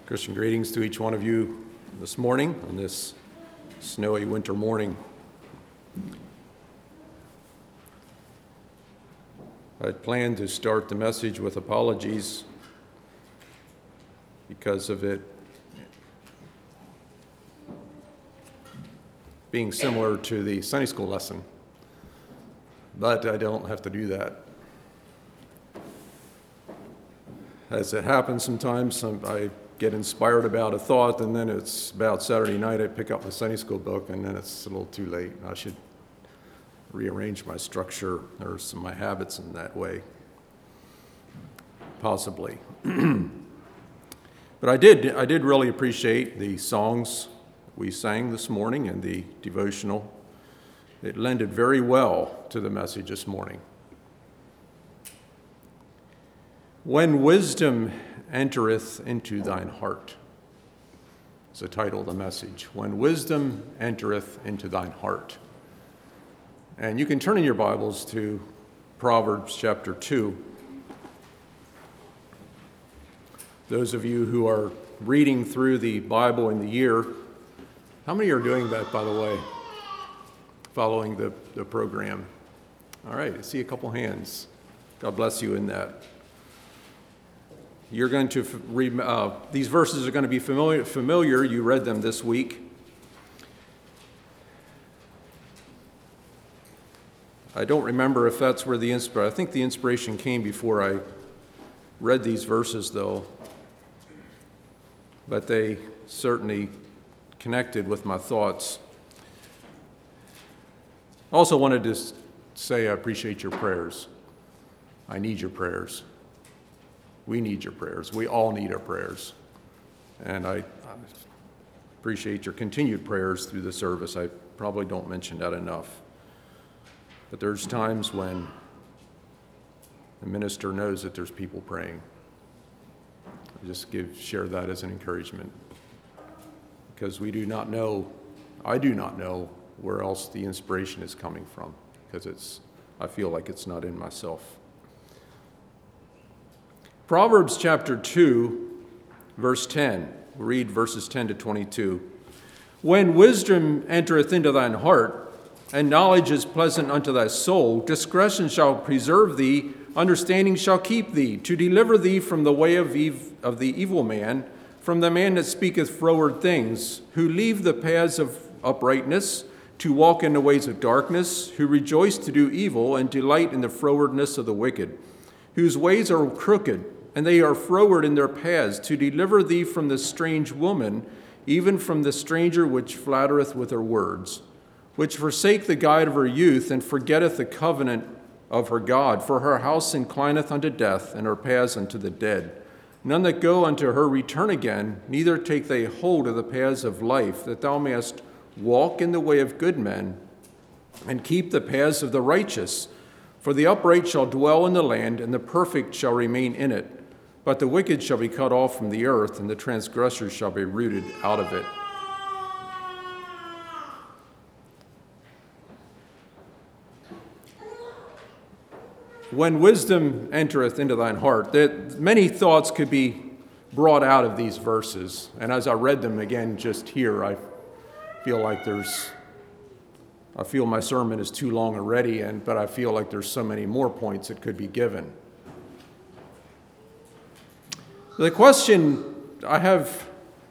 Christian greetings to each one of you this morning on this snowy winter morning. I planned to start the message with apologies because of it being similar to the Sunday school lesson, but I don't have to do that. As it happens sometimes, I get inspired about a thought, and then it's about Saturday night, I pick up my Sunday school book, and then it's a little too late. I should rearrange my structure or some of my habits in that way, possibly. But I did really appreciate the songs we sang this morning and the devotional. It lended very well to the message this morning. When wisdom entereth into thine heart is the title of the message. When wisdom entereth into thine heart. And you can turn in your Bibles to Proverbs chapter 2. Those of you who are reading through the Bible in the year, how many are doing that, by the way, following the program? All right, I see a couple hands. God bless you in that. You're going to read, these verses are going to be familiar. You read them this week. I don't remember if that's where I think the inspiration came before I read these verses, though. But they certainly connected with my thoughts. Also wanted to say I appreciate your prayers. I need your prayers. We need your prayers. We all need our prayers. And I appreciate your continued prayers through the service. I probably don't mention that enough. But there's times when the minister knows that there's people praying. I just share that as an encouragement. Because we do not know, I do not know where else the inspiration is coming from. Because I feel like it's not in myself. Proverbs chapter 2, verse 10. We'll read verses 10 to 22. When wisdom entereth into thine heart, and knowledge is pleasant unto thy soul, discretion shall preserve thee, understanding shall keep thee, to deliver thee from the way of the evil man, from the man that speaketh froward things, who leave the paths of uprightness, to walk in the ways of darkness, who rejoice to do evil, and delight in the frowardness of the wicked, whose ways are crooked, and they are froward in their paths, to deliver thee from the strange woman, even from the stranger which flattereth with her words, which forsake the guide of her youth, and forgetteth the covenant of her God. For her house inclineth unto death, and her paths unto the dead. None that go unto her return again, neither take they hold of the paths of life, that thou mayest walk in the way of good men, and keep the paths of the righteous. For the upright shall dwell in the land, and the perfect shall remain in it. But the wicked shall be cut off from the earth, and the transgressors shall be rooted out of it. When wisdom entereth into thine heart, that many thoughts could be brought out of these verses. And as I read them again just here, I feel my sermon is too long already, but I feel like there's so many more points that could be given. The question, I have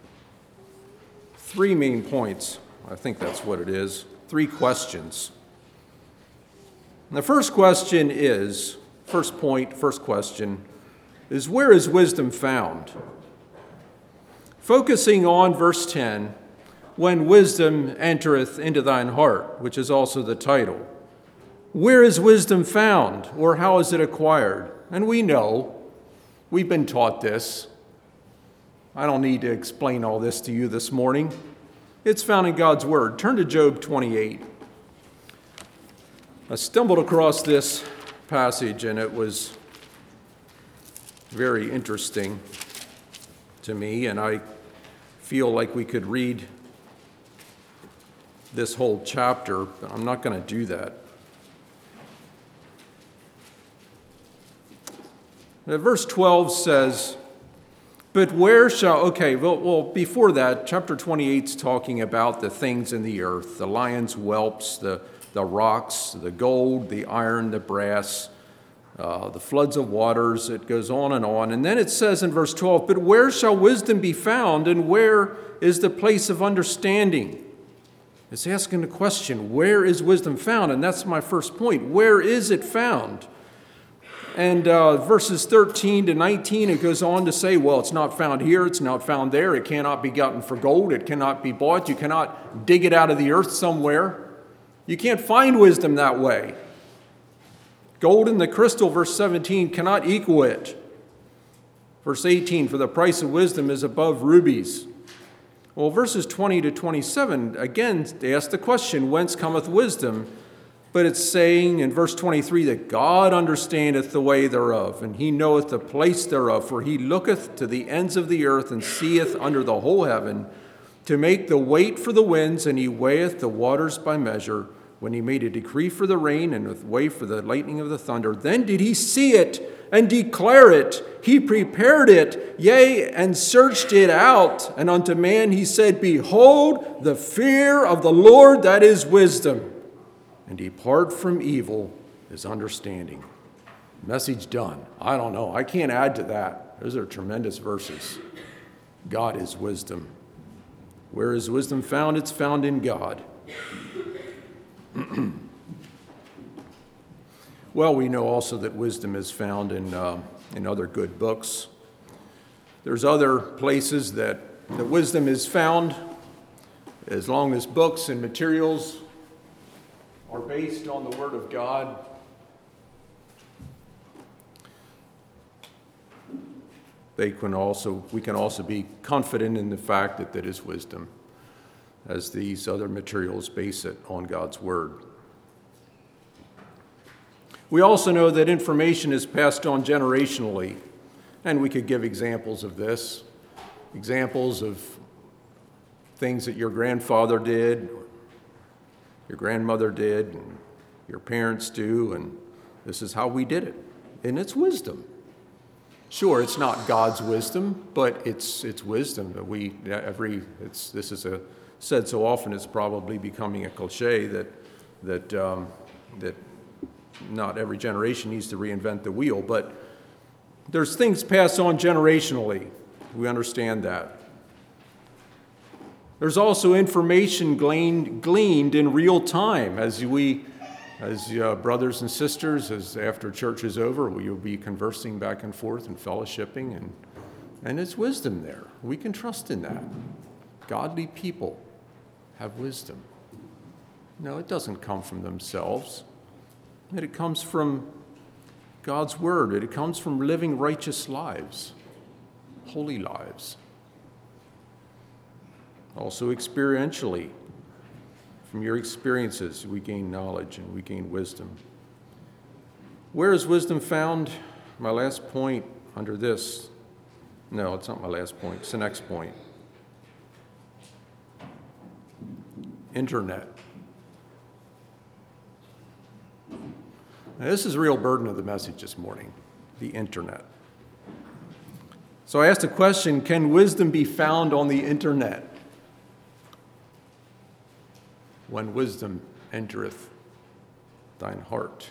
three main points. I think that's what it is. Three questions. And the first question is, first question, is where is wisdom found? Focusing on verse 10, when wisdom entereth into thine heart, which is also the title. Where is wisdom found, or how is it acquired? And we know, we've been taught this. I don't need to explain all this to you this morning. It's found in God's Word. Turn to Job 28. I stumbled across this passage, and it was very interesting to me, and I feel like we could read this whole chapter, but I'm not going to do that. Verse 12 says, But where shall, okay, well, before that, chapter 28 is talking about the things in the earth, the lions, whelps, the rocks, the gold, the iron, the brass, the floods of waters. It goes on. And then it says in verse 12, but where shall wisdom be found, and where is the place of understanding? It's asking the question, where is wisdom found? And that's my first point. Where is it found? And verses 13 to 19, it goes on to say, well, it's not found here, it's not found there, it cannot be gotten for gold, it cannot be bought, you cannot dig it out of the earth somewhere. You can't find wisdom that way. Gold and the crystal, verse 17, cannot equal it. Verse 18, for the price of wisdom is above rubies. Well, verses 20 to 27, again, they ask the question, whence cometh wisdom? But it's saying in verse 23 that God understandeth the way thereof, and he knoweth the place thereof, for he looketh to the ends of the earth and seeth under the whole heaven, to make the weight for the winds, and he weigheth the waters by measure. When he made a decree for the rain, and with way for the lightning of the thunder, then did he see it and declare it. He prepared it, yea, and searched it out. And unto man he said, behold, the fear of the Lord, that is wisdom. And depart from evil is understanding. Message done. I don't know. I can't add to that. Those are tremendous verses. God is wisdom. Where is wisdom found? It's found in God. Well, we know also that wisdom is found in other good books. There's other places that wisdom is found, as long as books and materials are based on the Word of God. We can also be confident in the fact that that is wisdom, as these other materials base it on God's Word. We also know that information is passed on generationally, and we could give examples of this, examples of things that your grandfather did, your grandmother did, and your parents do, and this is how we did it, and it's wisdom. Sure, it's not God's wisdom, but it's wisdom that this is said so often it's probably becoming a cliche that not every generation needs to reinvent the wheel, but there's things passed on generationally. We understand that. There's also information gleaned in real time as brothers and sisters, as after church is over, you'll be conversing back and forth and fellowshipping, and it's wisdom there. We can trust in that. Godly people have wisdom. No, it doesn't come from themselves. It comes from God's Word. It comes from living righteous lives, holy lives. Also experientially, from your experiences, we gain knowledge and we gain wisdom. Where is wisdom found? My last point under this. No, it's not my last point. It's the next point. Internet. Now, this is the real burden of the message this morning, the internet. So I asked the question, can wisdom be found on the internet? When wisdom entereth thine heart.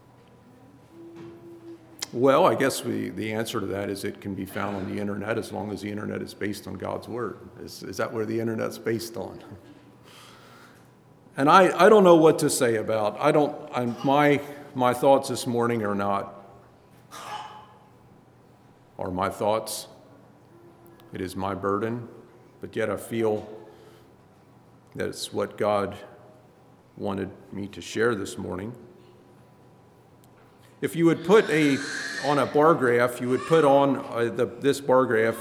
Well, I guess the answer to that is it can be found on the internet as long as the internet is based on God's Word. Is that where the internet's based on? And I don't know what to say about. My thoughts this morning are my thoughts. It is my burden, but yet I feel that it's what God wanted me to share this morning. If you would put on a bar graph, you would put on this bar graph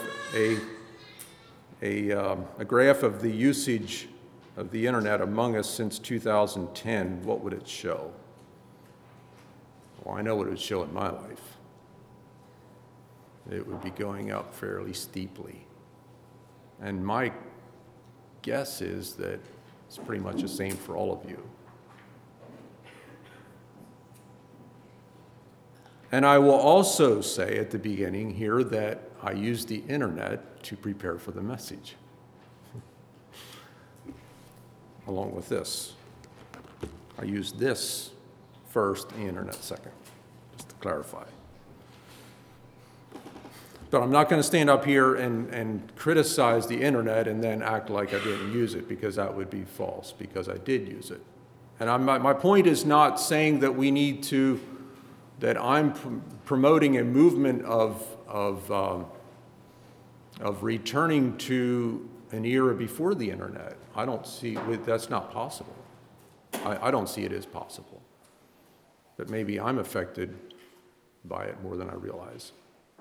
a graph of the usage of the internet among us since 2010, what would it show? Well, I know what it would show in my life. It would be going up fairly steeply. And my guess is that it's pretty much the same for all of you. And I will also say at the beginning here that I used the internet to prepare for the message, along with this. I used this first, the internet second, just to clarify. But I'm not going to stand up here and criticize the internet and then act like I didn't use it, because that would be false, because I did use it. And my point is not saying that we need to, that I'm promoting a movement of returning to an era before the internet. I don't see, that's not possible. I don't see it as possible. But maybe I'm affected by it more than I realize.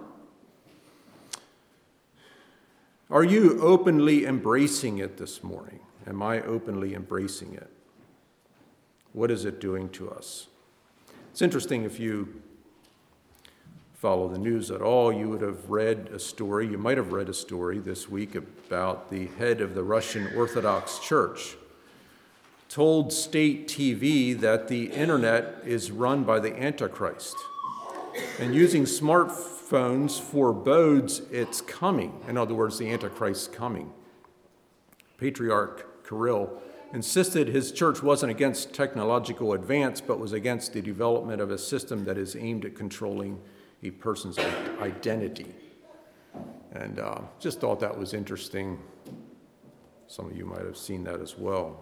Are you openly embracing it this morning? Am I openly embracing it? What is it doing to us? It's interesting, if you follow the news at all, you would have read a story, you might have read a story this week about the head of the Russian Orthodox Church told state TV that the internet is run by the Antichrist, and using smartphones forebodes its coming. In other words, the Antichrist's coming. Patriarch Kirill insisted his church wasn't against technological advance, but was against the development of a system that is aimed at controlling a person's identity. And just thought that was interesting. Some of you might have seen that as well.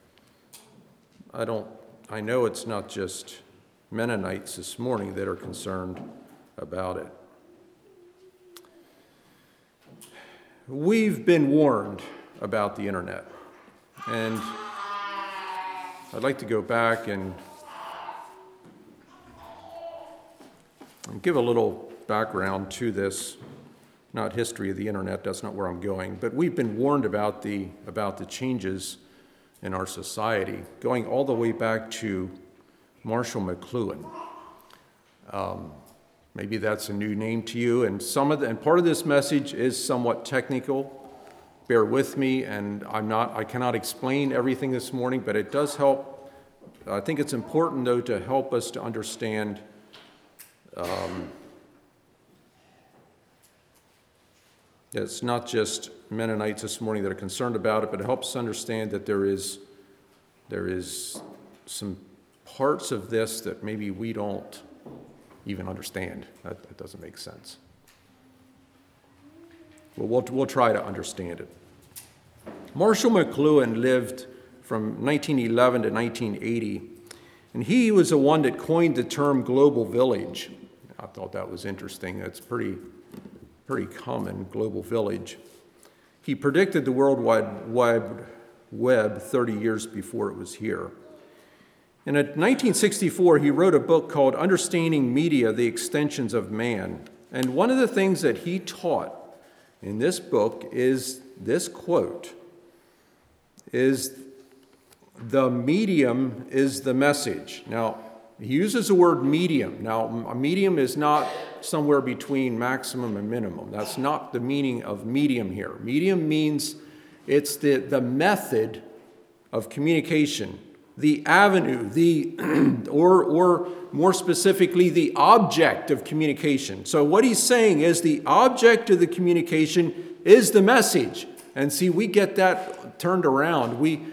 I know it's not just Mennonites this morning that are concerned about it. We've been warned about the internet, and I'd like to go back and give a little background to this, not history of the internet, that's not where I'm going, but we've been warned about the changes in our society, going all the way back to Marshall McLuhan. Maybe that's a new name to you, and part of this message is somewhat technical. Bear with me, and I cannot explain everything this morning, but it does help. I think it's important, though, to help us to understand it's not just Mennonites this morning that are concerned about it, but it helps us understand that there is some parts of this that maybe we don't even understand. That doesn't make sense. Well, we'll try to understand it. Marshall McLuhan lived from 1911 to 1980, and he was the one that coined the term global village. I thought that was interesting. That's pretty common, global village. He predicted the World Wide Web 30 years before it was here. And in 1964, he wrote a book called Understanding Media, The Extensions of Man. And one of the things that he taught in this book is this quote, is the medium is the message. Now, he uses the word medium. Now, a medium is not somewhere between maximum and minimum. That's not the meaning of medium here. Medium means it's the method of communication, the avenue, or more specifically, the object of communication. So what he's saying is the object of the communication is the message. And see, we get that turned around. We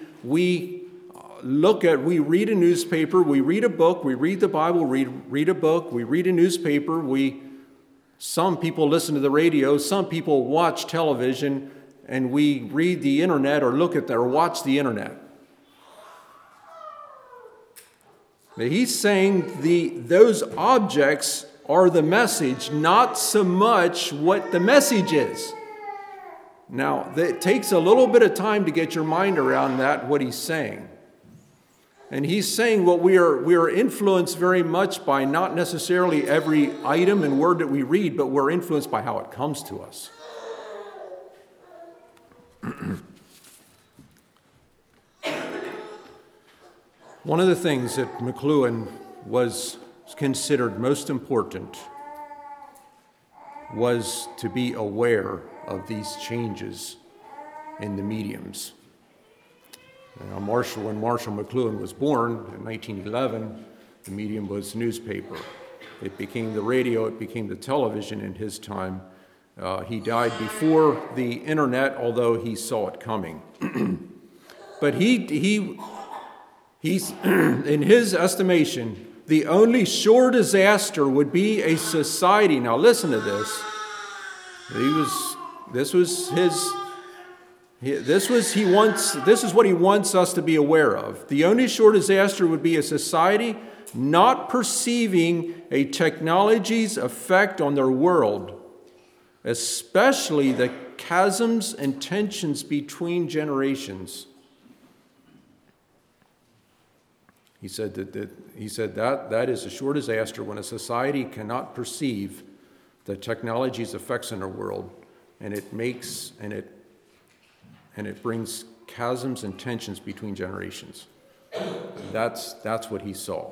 read a newspaper, we read a book, we read the Bible, read a book, we read a newspaper, some people listen to the radio, some people watch television, and we read the internet or watch the internet. He's saying those objects are the message, not so much what the message is. Now, it takes a little bit of time to get your mind around that, what he's saying. And he's saying what we are influenced very much by not necessarily every item and word that we read, but we're influenced by how it comes to us. One of the things that McLuhan was considered most important was to be aware of these changes in the mediums. When Marshall McLuhan was born in 1911, the medium was newspaper. It became the radio, it became the television in his time. He died before the internet, although he saw it coming. But he's in his estimation, the only sure disaster would be a society. Now listen to this. This is what he wants us to be aware of. The only sure disaster would be a society not perceiving a technology's effect on their world, especially the chasms and tensions between generations. He said that is a sure disaster when a society cannot perceive the technology's effects in our world, and it brings chasms and tensions between generations. That's what he saw.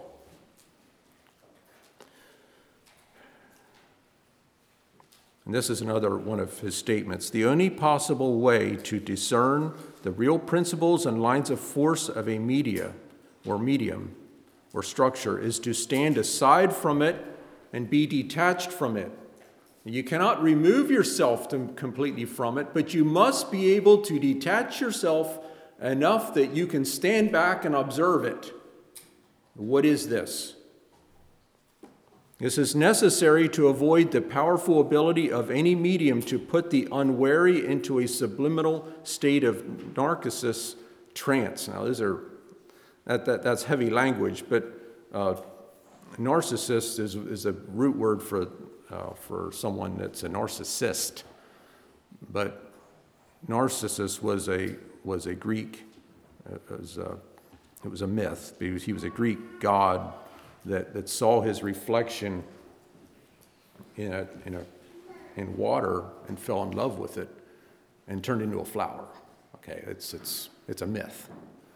And this is another one of his statements. The only possible way to discern the real principles and lines of force of a media or medium or structure is to stand aside from it and be detached from it. You cannot remove yourself completely from it, but you must be able to detach yourself enough that you can stand back and observe it. What is this? This is necessary to avoid the powerful ability of any medium to put the unwary into a subliminal state of narcissus trance. Now, that's heavy language, but narcissist is a root word for someone that's a narcissist. But Narcissus was a Greek. It was a myth. He was a Greek god that saw his reflection in water and fell in love with it and turned into a flower. Okay, it's a myth.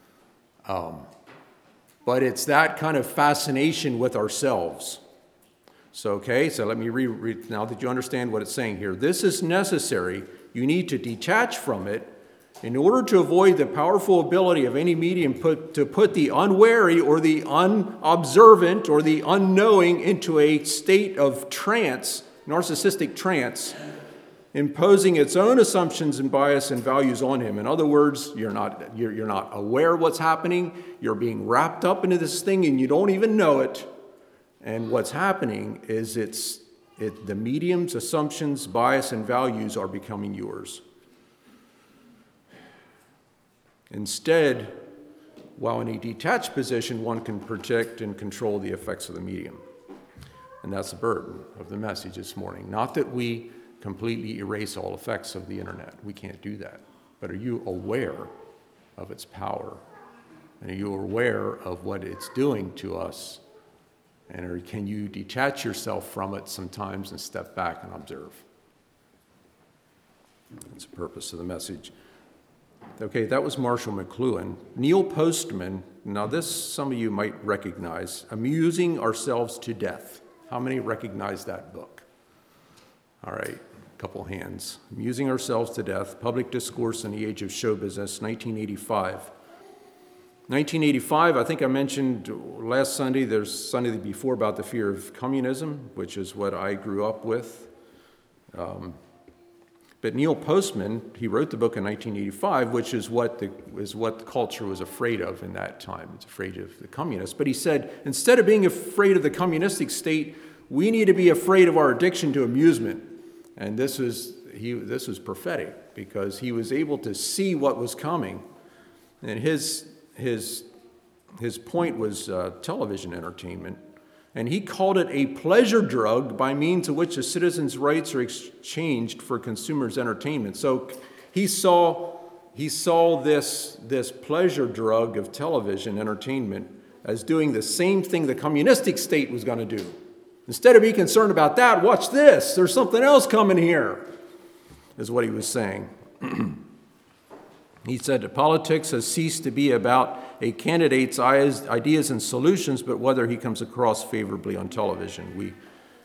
But it's that kind of fascination with ourselves. So let me read now that you understand what it's saying here. This is necessary. You need to detach from it in order to avoid the powerful ability of any medium to put the unwary or the unobservant or the unknowing into a state of trance, narcissistic trance, imposing its own assumptions and bias and values on him. In other words, you're not aware of what's happening. You're being wrapped up into this thing and you don't even know it. And what's happening is the medium's assumptions, bias, and values are becoming yours. Instead, while in a detached position, one can protect and control the effects of the medium. And that's the burden of the message this morning. Not that we completely erase all effects of the internet. We can't do that. But are you aware of its power? And are you aware of what it's doing to us? And can you detach yourself from it sometimes and step back and observe? That's the purpose of the message. Okay, that was Marshall McLuhan. Neil Postman, now this some of you might recognize, Amusing Ourselves to Death. How many recognize that book? All right, a couple hands. Amusing Ourselves to Death, Public Discourse in the Age of Show Business, 1985. 1985, I think I mentioned last Sunday, there's Sunday before, about the fear of communism, which is what I grew up with. But Neil Postman, he wrote the book in 1985, which is what the culture was afraid of in that time. It's afraid of the communists. But he said, instead of being afraid of the communistic state, we need to be afraid of our addiction to amusement. And this was prophetic, because he was able to see what was coming. And his point was television entertainment. And he called it a pleasure drug by means of which a citizen's rights are exchanged for consumers' entertainment. So he saw this pleasure drug of television entertainment as doing the same thing the communistic state was going to do. Instead of being concerned about that, watch this. There's something else coming here, is what he was saying. He said that politics has ceased to be about a candidate's ideas and solutions, but whether he comes across favorably on television.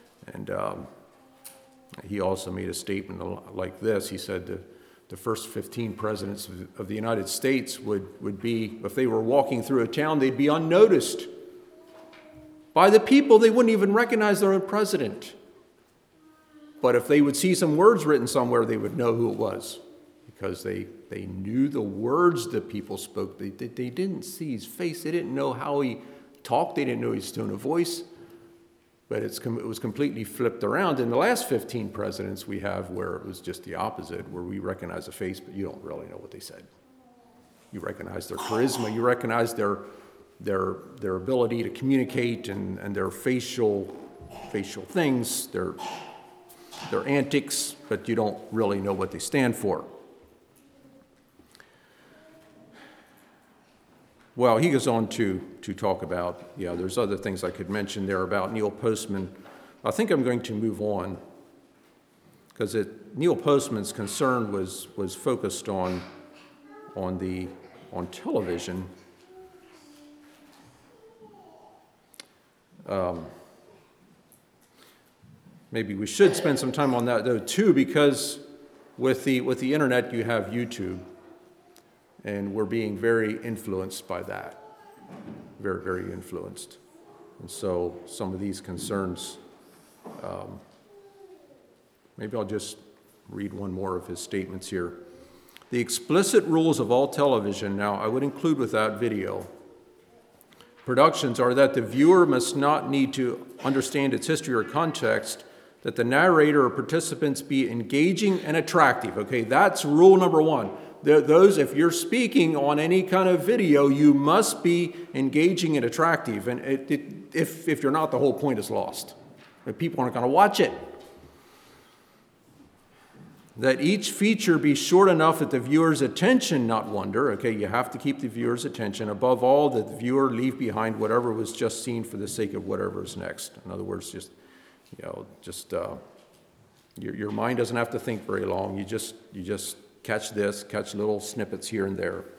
He also made a statement like this. He said the first 15 presidents of the United States would be, if they were walking through a town, they'd be unnoticed By the people, they wouldn't even recognize their own president. But if they would see some words written somewhere, they would know who it was, because they knew the words that people spoke. They didn't see his face. They didn't know how he talked. They didn't know his tone of voice. But it was completely flipped around. In the last 15 presidents we have, where it was just the opposite, where we recognize a face, but you don't really know what they said. You recognize their charisma. You recognize their ability to communicate and their facial things, their antics, but you don't really know what they stand for. Well, he goes on to talk about, there's other things I could mention there about Neil Postman. I think I'm going to move on, because Neil Postman's concern was focused on television. Maybe we should spend some time on that, though, too, because with the internet you have YouTube, and we're being very influenced by that, very, very influenced. And so some of these concerns, maybe I'll just read one more of his statements here. The explicit rules of all television, now I would include with that video, productions are that the viewer must not need to understand its history or context, that the narrator or participants be engaging and attractive. Okay, that's rule number one. If you're speaking on any kind of video, you must be engaging and attractive. And if you're not, the whole point is lost. People aren't going to watch it. That each feature be short enough that the viewer's attention not wander. Okay, you have to keep the viewer's attention. Above all, that the viewer leave behind whatever was just seen for the sake of whatever is next. In other words, your mind doesn't have to think very long. You just catch little snippets here and there.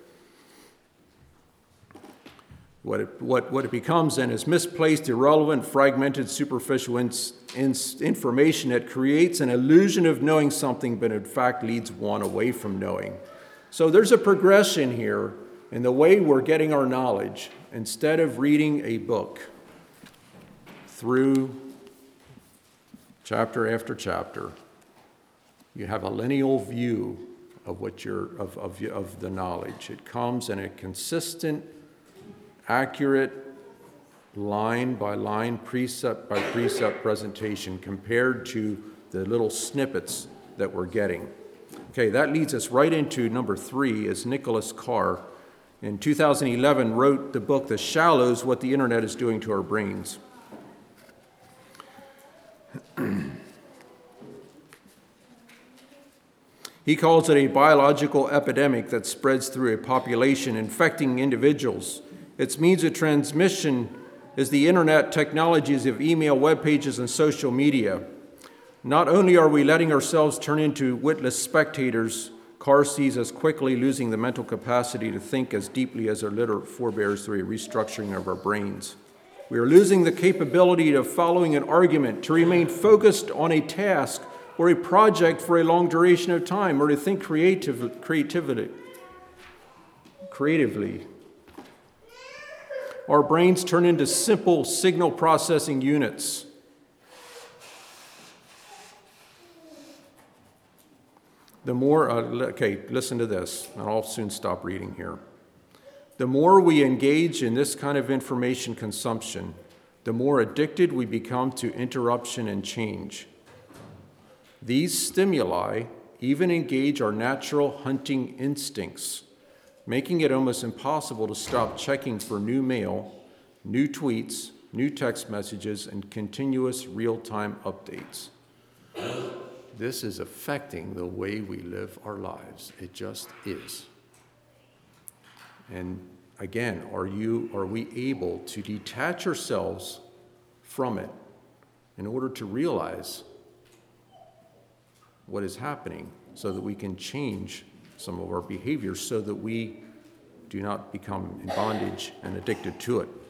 What it becomes then is misplaced, irrelevant, fragmented, superficial information that creates an illusion of knowing something, but in fact leads one away from knowing. So there's a progression here in the way we're getting our knowledge. Instead of reading a book through chapter after chapter, you have a lineal view of of the knowledge. It comes in a consistent, accurate, line by line, precept by precept presentation compared to the little snippets that we're getting. Okay, that leads us right into number 3, as Nicholas Carr in 2011 wrote the book The Shallows: What the Internet is Doing to Our Brains. He calls it a biological epidemic that spreads through a population, infecting individuals. Its means of transmission is the internet, technologies of email, web pages, and social media. Not only are we letting ourselves turn into witless spectators, Carr sees us quickly losing the mental capacity to think as deeply as our literate forebears through a restructuring of our brains. We are losing the capability of following an argument, to remain focused on a task or a project for a long duration of time, or to think creatively. Our brains turn into simple signal processing units. The more, listen to this, and I'll soon stop reading here. The more we engage in this kind of information consumption, the more addicted we become to interruption and change. These stimuli even engage our natural hunting instincts, making it almost impossible to stop checking for new mail, new tweets, new text messages, and continuous real-time updates. This is affecting the way we live our lives. It just is. And again, are we able to detach ourselves from it in order to realize what is happening, so that we can change some of our behaviors so that we do not become in bondage and addicted to it?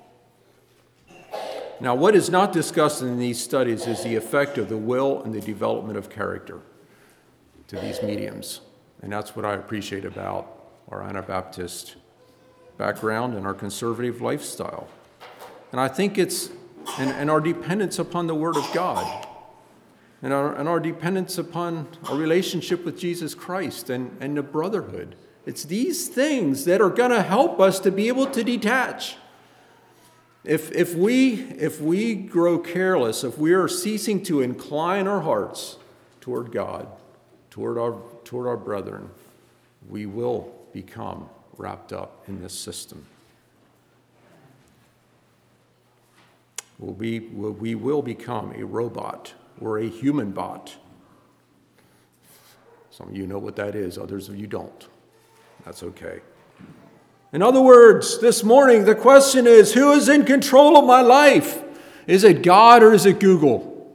Now, what is not discussed in these studies is the effect of the will and the development of character to these mediums. And that's what I appreciate about our Anabaptist background and our conservative lifestyle. And I think it's and our dependence upon the Word of God, and our dependence upon our relationship with Jesus Christ and the brotherhood. It's these things that are going to help us to be able to detach. If we grow careless, if we are ceasing to incline our hearts toward God, toward our brethren, we will become wrapped up in this system. We will become a robot or a human bot. Some of you know what that is, others of you don't. That's okay. In other words, this morning the question is, who is in control of my life? Is it God or is it Google?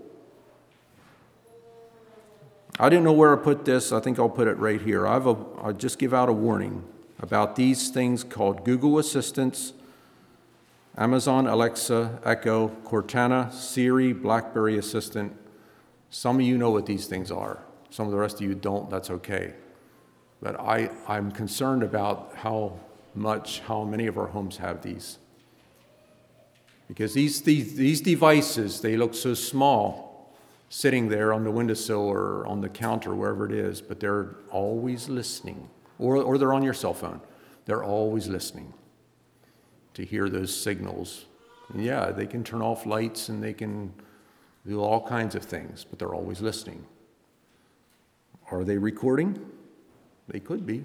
I didn't know where I put this. I think I'll put it right here. I'll just give out a warning about these things called Google Assistants, Amazon Alexa, Echo, Cortana, Siri, BlackBerry Assistant. Some of you know what these things are. Some of the rest of you don't. That's okay. But I'm concerned about how many of our homes have these. Because these devices, they look so small, sitting there on the windowsill or on the counter, wherever it is, but they're always listening. Or they're on your cell phone. They're always listening to hear those signals. And yeah, they can turn off lights and they can do all kinds of things, but they're always listening. Are they recording? They could be.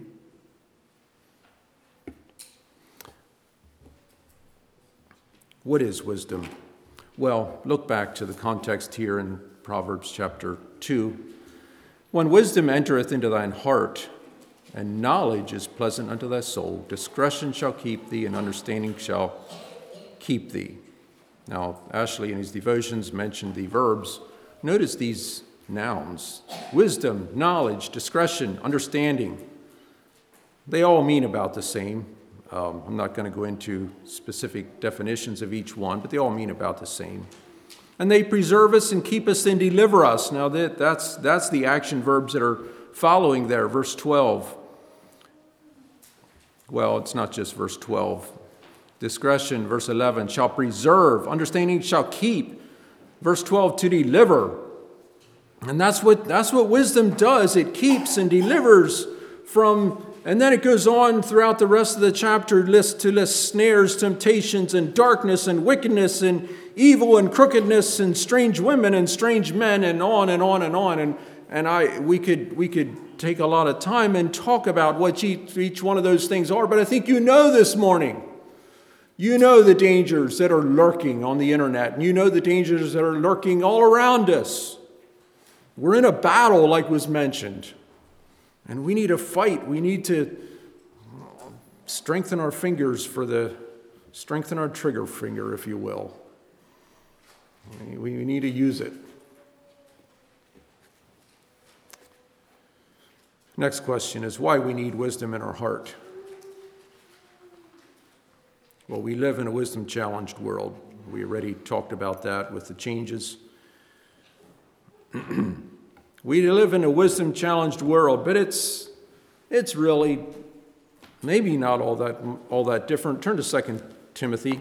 What is wisdom? Well, look back to the context here in Proverbs chapter 2. When wisdom entereth into thine heart, and knowledge is pleasant unto thy soul, discretion shall keep thee, and understanding shall keep thee. Now, Ashley in his devotions mentioned the verbs. Notice these nouns: wisdom, knowledge, discretion, understanding. They all mean about the same. I'm not going to go into specific definitions of each one, but they all mean about the same. And they preserve us and keep us and deliver us. Now that's the action verbs that are following there. Verse 12. Well, it's not just verse 12. Discretion, verse 11, shall preserve. Understanding shall keep. Verse 12, to deliver. And that's what wisdom does. It keeps and delivers from. And then it goes on throughout the rest of the chapter to list snares, temptations, and darkness, and wickedness, and evil, and crookedness, and strange women, and strange men, and on and on and on. And we could take a lot of time and talk about what each one of those things are. But I think you know this morning. You know the dangers that are lurking on the internet, and you know the dangers that are lurking all around us. We're in a battle, like was mentioned. And we need to fight. We need to strengthen our fingers strengthen our trigger finger, if you will. We need to use it. Next question is why we need wisdom in our heart. Well, we live in a wisdom-challenged world. We already talked about that with the changes. We live in a wisdom-challenged world, but it's really maybe not all that different. Turn to 2 Timothy.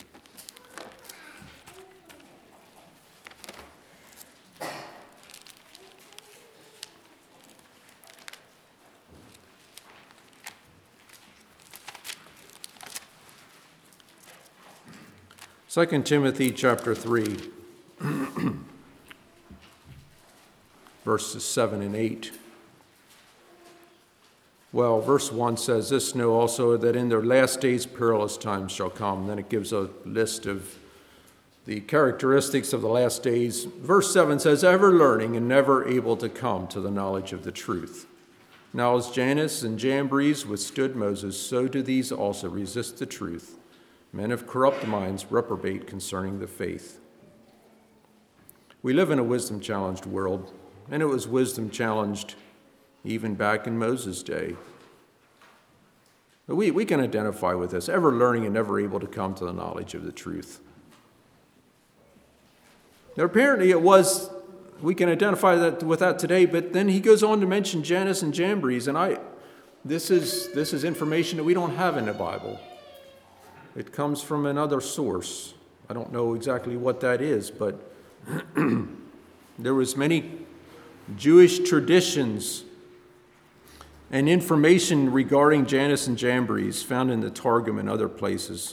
Second Timothy chapter 3. Verses 7 and 8. Well, verse 1 says, this know also that in their last days perilous times shall come. Then it gives a list of the characteristics of the last days. Verse 7 says, ever learning and never able to come to the knowledge of the truth. Now as Jannes and Jambres withstood Moses, so do these also resist the truth. Men of corrupt minds reprobate concerning the faith. We live in a wisdom-challenged world. And it was wisdom challenged even back in Moses' day. But we can identify with this, ever learning and never able to come to the knowledge of the truth. Now, apparently it was, we can identify with that today, but then he goes on to mention Jannes and Jambres, and this is information that we don't have in the Bible. It comes from another source, I don't know exactly what that is, but there was many Jewish traditions and information regarding Jannes and Jambres found in the Targum and other places.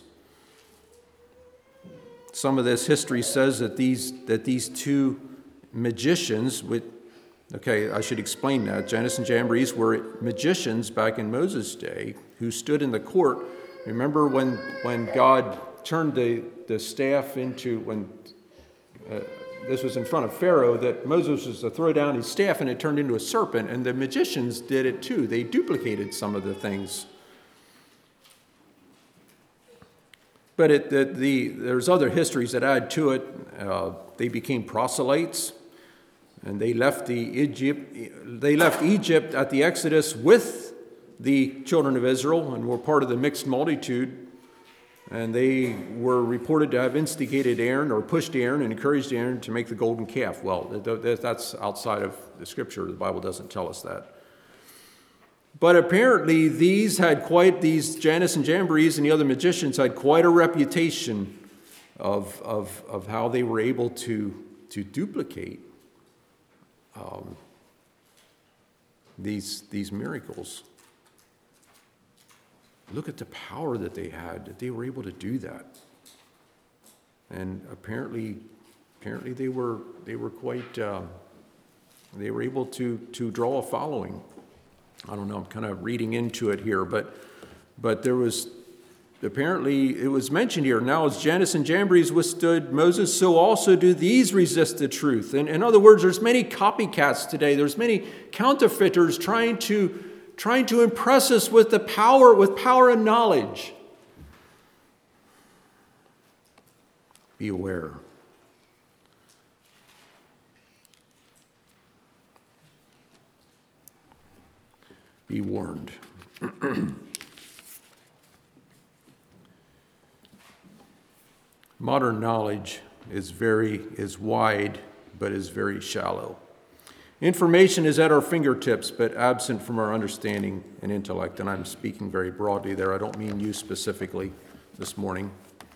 Some of this history says that these two magicians, I should explain that. Jannes and Jambres were magicians back in Moses' day who stood in the court. Remember when God turned the staff into, this was in front of Pharaoh, that Moses was to throw down his staff and it turned into a serpent, and the magicians did it too. They duplicated some of the things. But there's other histories that add to it. They became proselytes, and they left Egypt at the Exodus with the children of Israel and were part of the mixed multitude. And they were reported to have instigated Aaron or pushed Aaron and encouraged Aaron to make the golden calf. Well, that's outside of the scripture. The Bible doesn't tell us that. But apparently these Jannes and Jambres and the other magicians had quite a reputation of how they were able to duplicate these miracles. Look at the power that they had, that they were able to do that. And apparently they were quite they were able to draw a following. I don't know, I'm kind of reading into it here, but there was, apparently it was mentioned here, now as Jannes and Jambres withstood Moses, so also do these resist the truth. And in other words, there's many copycats today. There's many counterfeiters trying to impress us with power and knowledge. Be aware. Be warned. Modern knowledge is wide, but is very shallow. Information is at our fingertips, but absent from our understanding and intellect. And I'm speaking very broadly there. I don't mean you specifically this morning.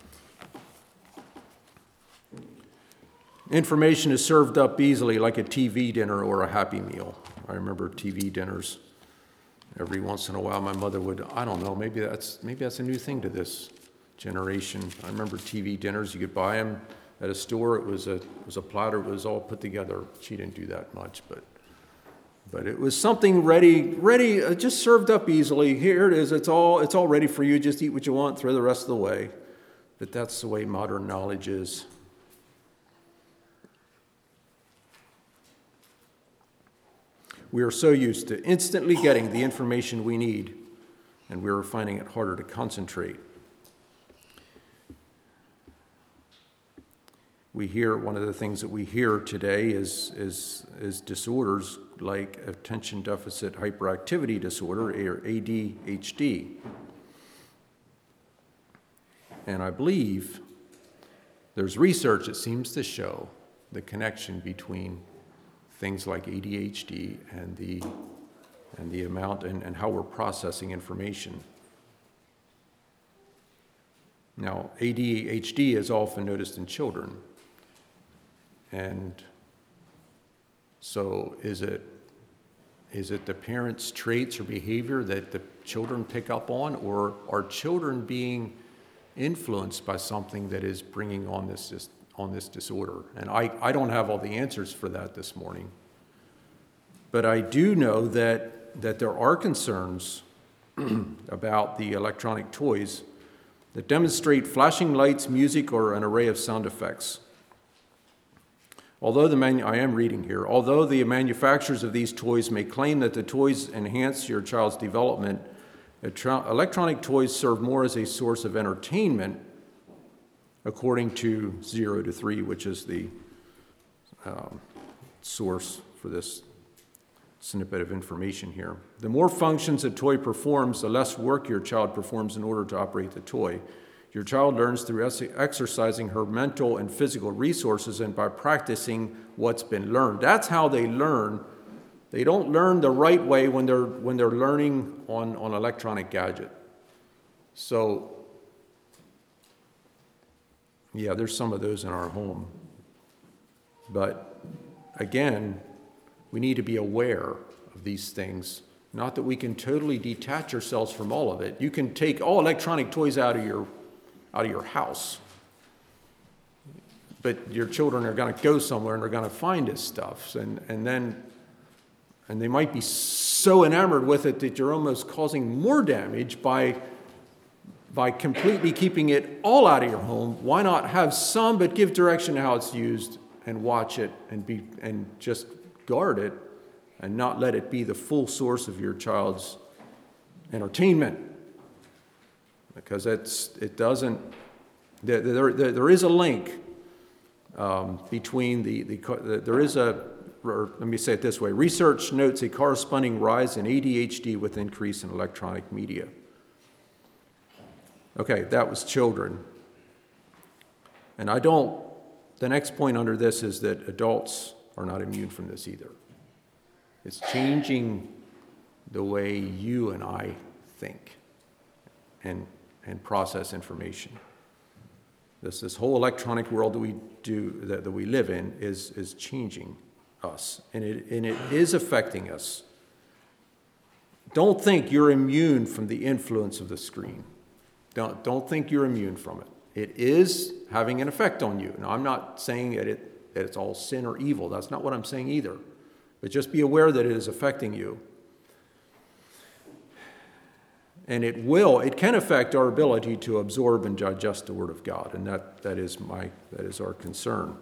Information is served up easily like a TV dinner or a Happy Meal. I remember TV dinners. Every once in a while, my mother would, I don't know, maybe that's a new thing to this generation. I remember TV dinners. You could buy them at a store. It was a platter. It was all put together. She didn't do that much, but it was something ready, just served up easily. Here it is. It's all ready for you. Just eat what you want, throw the rest of the way. But that's the way modern knowledge is. We are so used to instantly getting the information we need, and we are finding it harder to concentrate. One of the things that we hear today is disorders like attention deficit hyperactivity disorder, or ADHD. And I believe there's research that seems to show the connection between things like ADHD and the amount and how we're processing information. Now, ADHD is often noticed in children. And so is it the parents' traits or behavior that the children pick up on, or are children being influenced by something that is bringing on this disorder? And I don't have all the answers for that this morning. But I do know that there are concerns about the electronic toys that demonstrate flashing lights, music, or an array of sound effects. Although the manufacturers of these toys may claim that the toys enhance your child's development, electronic toys serve more as a source of entertainment, according to 0 to 3, which is the source for this snippet of information here. The more functions a toy performs, the less work your child performs in order to operate the toy. Your child learns through exercising her mental and physical resources and by practicing what's been learned. That's how they learn. They don't learn the right way when they're learning on electronic gadget. So Yeah, there's some of those in our home. But again, we need to be aware of these things. Not that we can totally detach ourselves from all of it. You can take all electronic toys out of your house. But your children are going to go somewhere and they're going to find this stuff. And they might be so enamored with it that you're almost causing more damage by completely keeping it all out of your home. Why not have some, but give direction to how it's used and watch it and just guard it and not let it be the full source of your child's entertainment? Because there is a link between let me say it this way. Research notes a corresponding rise in ADHD with increase in electronic media. Okay, that was children. And the next point under this is that adults are not immune from this either. It's changing the way you and I think and process information. This whole electronic world that we live in is changing us, and it is affecting us. Don't think you're immune from the influence of the screen. Don't think you're immune from it. It is having an effect on you. Now, I'm not saying that it's all sin or evil. That's not what I'm saying either. But just be aware that it is affecting you. And it can affect our ability to absorb and digest the Word of God, and that is our concern.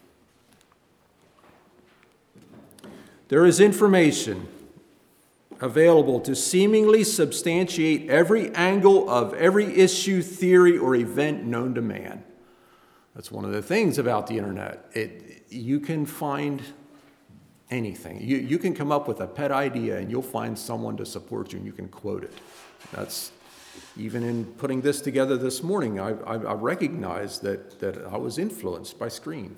There is information available to seemingly substantiate every angle of every issue, theory, or event known to man. That's one of the things about the internet. You can find anything. You can come up with a pet idea and you'll find someone to support you and you can quote it. That's even in putting this together this morning, I recognized that I was influenced by screen.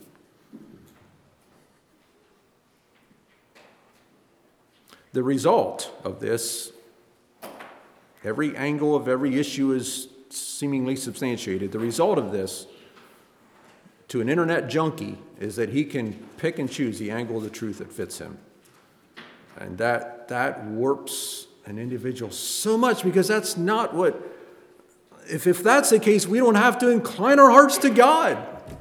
The result of this, every angle of every issue is seemingly substantiated. The result of this to an internet junkie is that he can pick and choose the angle of the truth that fits him. And that warps an individual so much, because that's not what, if that's the case, we don't have to incline our hearts to God.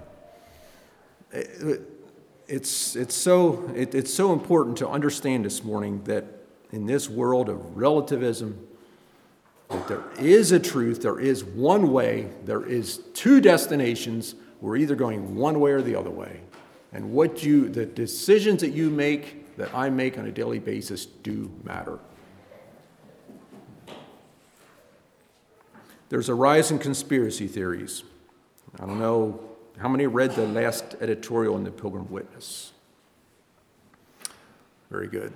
It's so important to understand this morning that in this world of relativism, that there is a truth, there is one way, there is two destinations. We're either going one way or the other way. And the decisions that you make, that I make on a daily basis, do matter. There's a rise in conspiracy theories. I don't know how many read the last editorial in the Pilgrim Witness. Very good.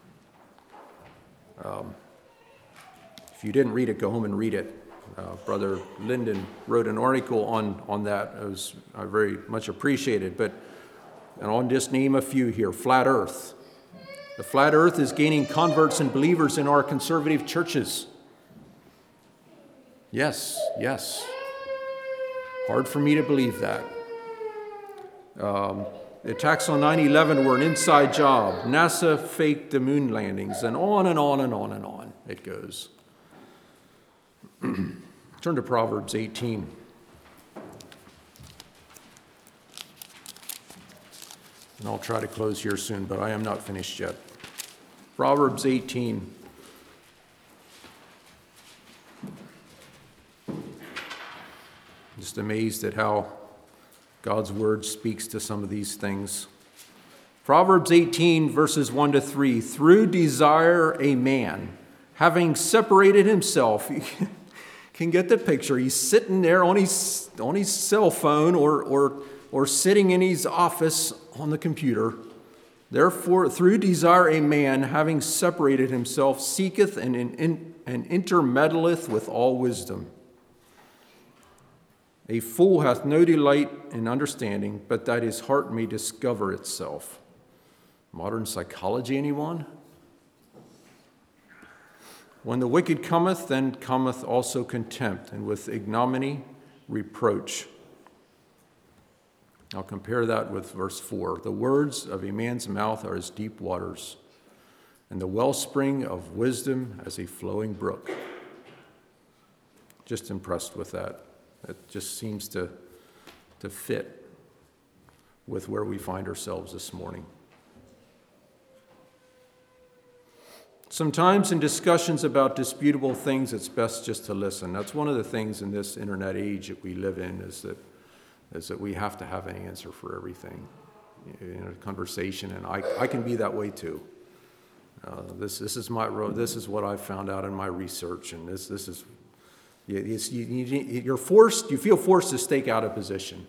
If you didn't read it, go home and read it. Brother Linden wrote an article on that. It was very much appreciated. And I'll just name a few here. Flat Earth. The flat earth is gaining converts and believers in our conservative churches. Yes. Hard for me to believe that. The attacks on 9/11 were an inside job. NASA faked the moon landings, and on and on and on and on it goes. Turn to Proverbs 18. And I'll try to close here soon, but I am not finished yet. Proverbs 18. Just amazed at how God's word speaks to some of these things. Proverbs 18, verses 1-3. Through desire a man, having separated himself, you can get the picture. He's sitting there on his cell phone or sitting in his office on the computer. Therefore, through desire a man, having separated himself, seeketh and intermeddleth with all wisdom. A fool hath no delight in understanding, but that his heart may discover itself. Modern psychology, anyone? When the wicked cometh, then cometh also contempt, and with ignominy reproach. I'll compare that with verse 4. The words of a man's mouth are as deep waters, and the wellspring of wisdom as a flowing brook. Just impressed with that. It just seems to fit with where we find ourselves this morning. Sometimes in discussions about disputable things, it's best just to listen. That's one of the things in this internet age that we live in, is that we have to have an answer for everything in a conversation, and I can be that way too. This is my road. This is what I've found out in my research, and this is you're forced. You feel forced to stake out a position.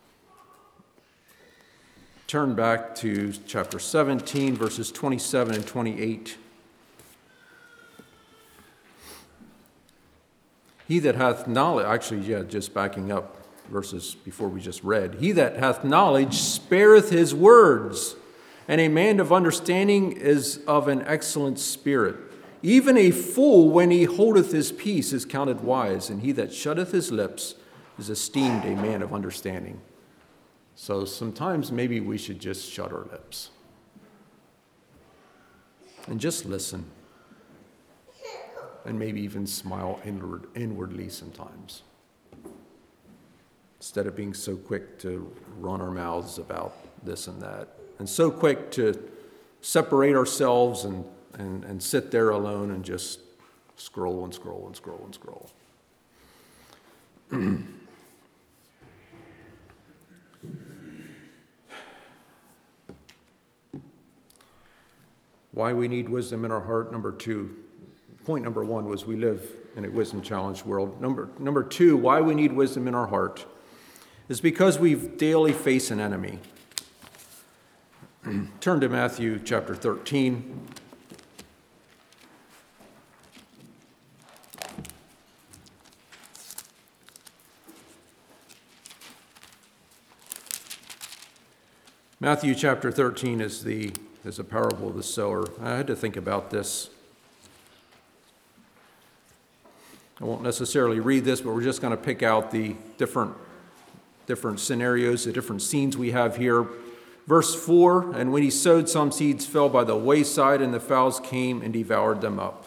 Turn back to chapter 17, verses 27 and 28. He that hath knowledge, just backing up verses before we just read. He that hath knowledge spareth his words, and a man of understanding is of an excellent spirit. Even a fool, when he holdeth his peace, is counted wise, and he that shutteth his lips is esteemed a man of understanding. So sometimes maybe we should just shut our lips and just listen. And maybe even smile inwardly sometimes, instead of being so quick to run our mouths about this and that, and so quick to separate ourselves and sit there alone and just scroll and scroll and scroll and scroll. Why we need wisdom in our heart, number 2. Point number 1 was we live in a wisdom-challenged world. Number 2, why we need wisdom in our heart is because we daily face an enemy. Turn to Matthew chapter 13. Matthew chapter 13 is a parable of the sower. I had to think about this. I won't necessarily read this, but we're just going to pick out the different scenarios, the different scenes we have here. Verse 4, and when he sowed, some seeds fell by the wayside, and the fowls came and devoured them up.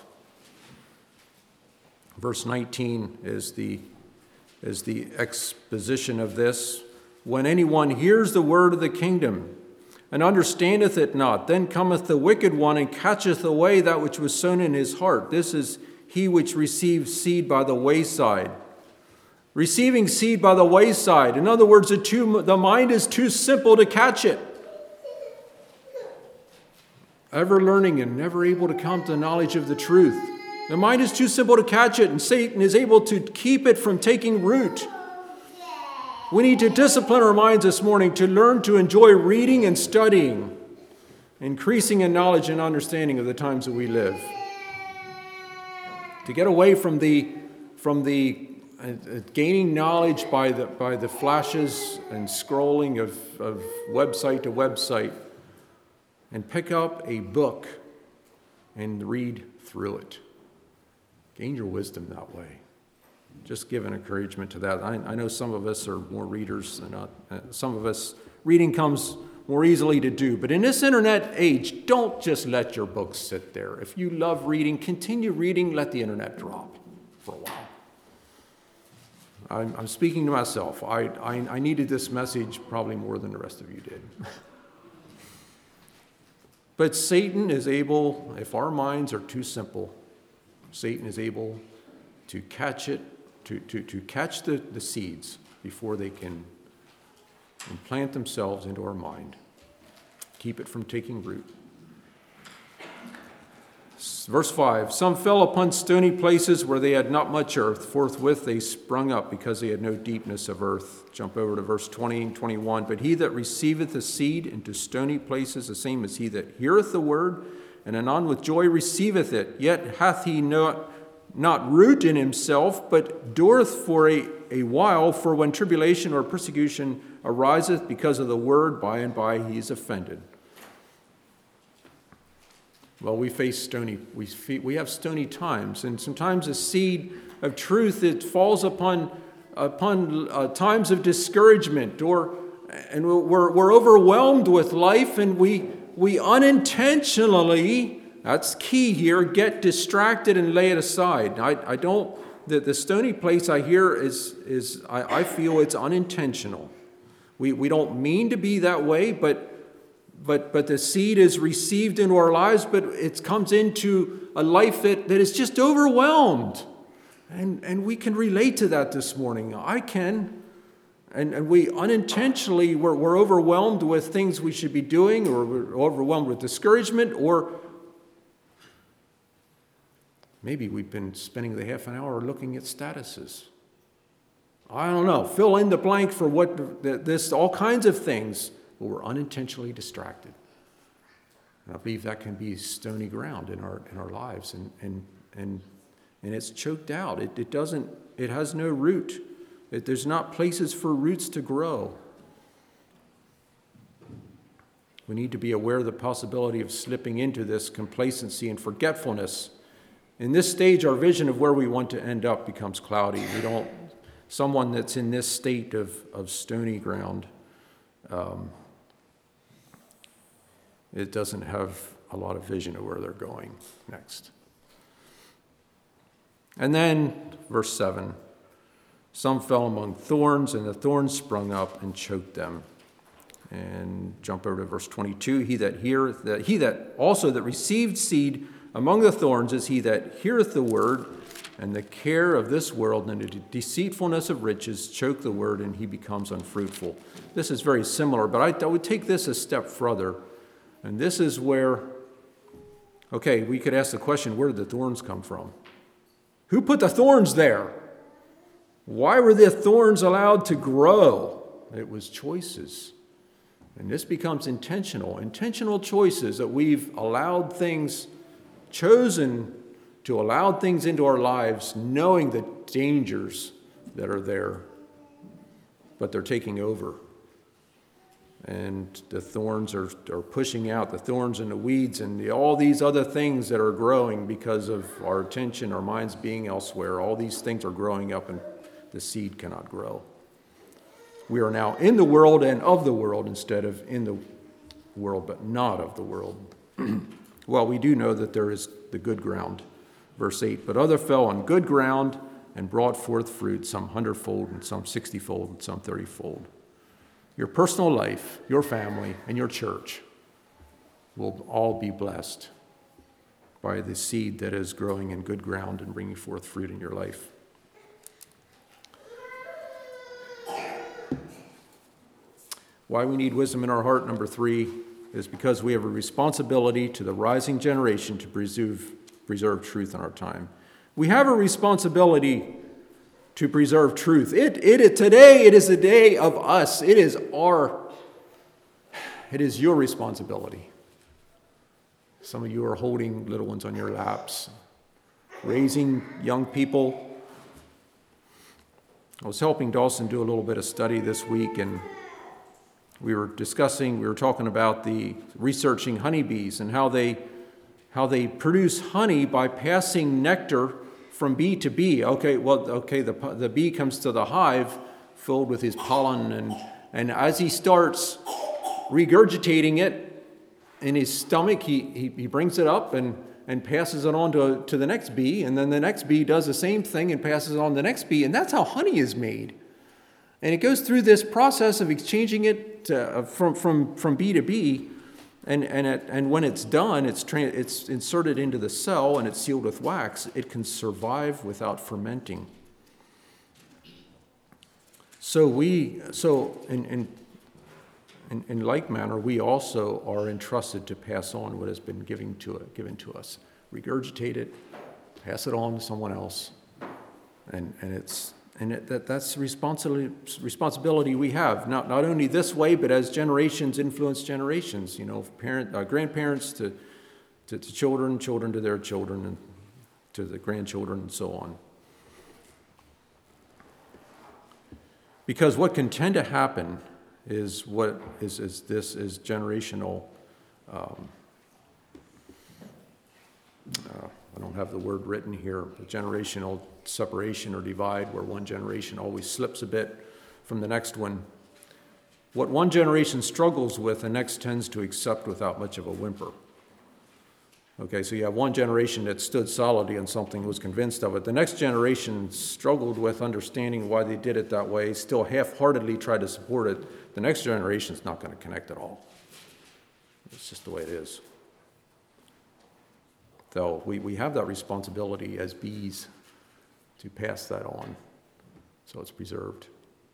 Verse 19 is the exposition of this. When anyone hears the word of the kingdom and understandeth it not, then cometh the wicked one and catcheth away that which was sown in his heart. This is he which receives seed by the wayside. Receiving seed by the wayside. In other words, the mind is too simple to catch it. Ever learning and never able to come to the knowledge of the truth. The mind is too simple to catch it, and Satan is able to keep it from taking root. We need to discipline our minds this morning to learn to enjoy reading and studying, increasing in knowledge and understanding of the times that we live. To get away from the gaining knowledge by the flashes and scrolling of website to website, and pick up a book and read through it. Gain your wisdom that way. Just give an encouragement to that. I know some of us are more readers than not. Some of us, reading comes more easily to do. But in this internet age, don't just let your books sit there. If you love reading, continue reading. Let the internet drop for a while. I'm speaking to myself. I needed this message probably more than the rest of you did. But Satan is able, if our minds are too simple, Satan is able to catch it, to catch the seeds before they can implant themselves into our mind. Keep it from taking root. Verse 5, some fell upon stony places where they had not much earth. Forthwith they sprung up because they had no deepness of earth. Jump over to verse 20 and 21. But he that receiveth the seed into stony places, the same as he that heareth the word, and anon with joy receiveth it. Yet hath he not root in himself, but dureth for a while. For when tribulation or persecution ariseth because of the word, by and by he is offended. Well, we have stony times, and sometimes a seed of truth, it falls upon times of discouragement, we're overwhelmed with life, and we unintentionally, that's key here, get distracted and lay it aside. I don't, the stony place I hear I feel it's unintentional. We don't mean to be that way, but the seed is received into our lives, but it comes into a life that is just overwhelmed. And we can relate to that this morning. I can. And we unintentionally, we're overwhelmed with things we should be doing, or we're overwhelmed with discouragement, or maybe we've been spending the half an hour looking at statuses. I don't know. Fill in the blank for what all kinds of things, but we're unintentionally distracted. And I believe that can be stony ground in our lives, and it's choked out. It has no root. There's not places for roots to grow. We need to be aware of the possibility of slipping into this complacency and forgetfulness. In this stage, our vision of where we want to end up becomes cloudy. Someone that's in this state of stony ground, it doesn't have a lot of vision of where they're going next. And then, verse 7, some fell among thorns, and the thorns sprung up and choked them. And jump over to verse 22, he that also that received seed among the thorns is he that heareth the word, and the care of this world and the deceitfulness of riches choke the word, and he becomes unfruitful. This is very similar, but I would take this a step further. And this is where, we could ask the question, where did the thorns come from? Who put the thorns there? Why were the thorns allowed to grow? It was choices. And this becomes intentional choices that we've chosen to allow things into our lives, knowing the dangers that are there, but they're taking over. And the thorns are pushing out, the thorns and the weeds and all these other things that are growing because of our attention, our minds being elsewhere. All these things are growing up, and the seed cannot grow. We are now in the world and of the world instead of in the world but not of the world. Well, we do know that there is the good ground. Verse 8, but other fell on good ground and brought forth fruit, some 100-fold and some 60-fold and some 30-fold. Your personal life, your family, and your church will all be blessed by the seed that is growing in good ground and bringing forth fruit in your life. Why we need wisdom in our heart, number 3, is because we have a responsibility to the rising generation to preserve truth in our time. We have a responsibility to preserve truth. Today it is a day of us. It is your responsibility. Some of you are holding little ones on your laps, raising young people. I was helping Dawson do a little bit of study this week, and we were talking about the researching honeybees and how they produce honey by passing nectar from bee to bee. The bee comes to the hive filled with his pollen, and as he starts regurgitating it in his stomach, he brings it up and passes it on to the next bee, and then the next bee does the same thing and passes it on to the next bee, and that's how honey is made. And it goes through this process of exchanging it from bee to bee, and when it's done, it's inserted into the cell and it's sealed with wax. It can survive without fermenting. So in like manner, we also are entrusted to pass on what has been given to us. Regurgitate it, pass it on to someone else, that's responsibility we have. Not only this way, but as generations influence generations. Grandparents to children, children to their children, and to the grandchildren, and so on. Because what can tend to happen is generational. I don't have the word written here, but generational separation or divide, where one generation always slips a bit from the next one. What one generation struggles with, the next tends to accept without much of a whimper. Okay, so you have one generation that stood solidly on something, was convinced of it. The next generation struggled with understanding why they did it that way, still half-heartedly tried to support it. The next generation is not going to connect at all. It's just the way it is. So we have that responsibility as bees to pass that on so it's preserved.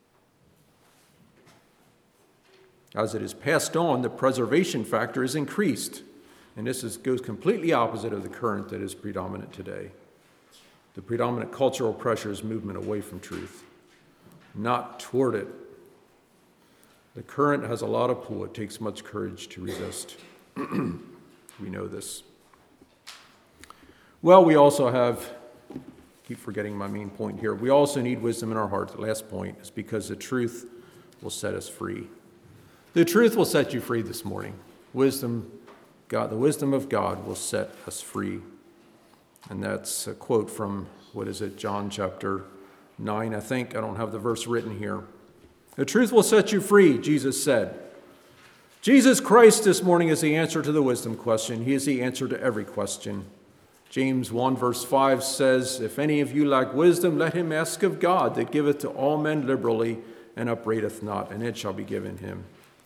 As it is passed on, the preservation factor is increased. And this goes completely opposite of the current that is predominant today. The predominant cultural pressure is movement away from truth, not toward it. The current has a lot of pull. It takes much courage to resist. We know this. Well, we also have, keep forgetting my main point here, we also need wisdom in our heart. The last point is because the truth will set us free. The truth will set you free this morning. Wisdom, God, the wisdom of God will set us free. And that's a quote from, John chapter 9, I think. I don't have the verse written here. The truth will set you free, Jesus said. Jesus Christ this morning is the answer to the wisdom question. He is the answer to every question. James 1 verse 5 says, if any of you lack wisdom, let him ask of God, that giveth to all men liberally and upbraideth not, and it shall be given him.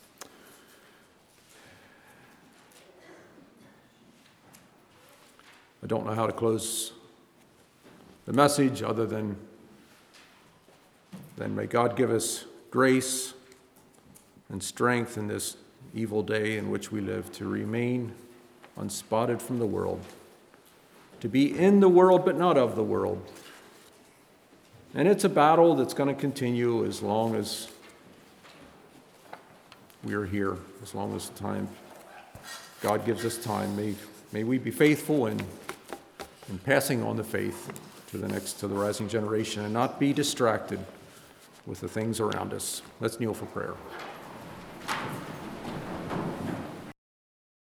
I don't know how to close the message other than may God give us grace and strength in this evil day in which we live to remain unspotted from the world, to be in the world but not of the world. And it's a battle that's going to continue as long as we are here, as long as time God gives us time. May we be faithful in passing on the faith to the rising generation and not be distracted with the things around us. Let's kneel for prayer.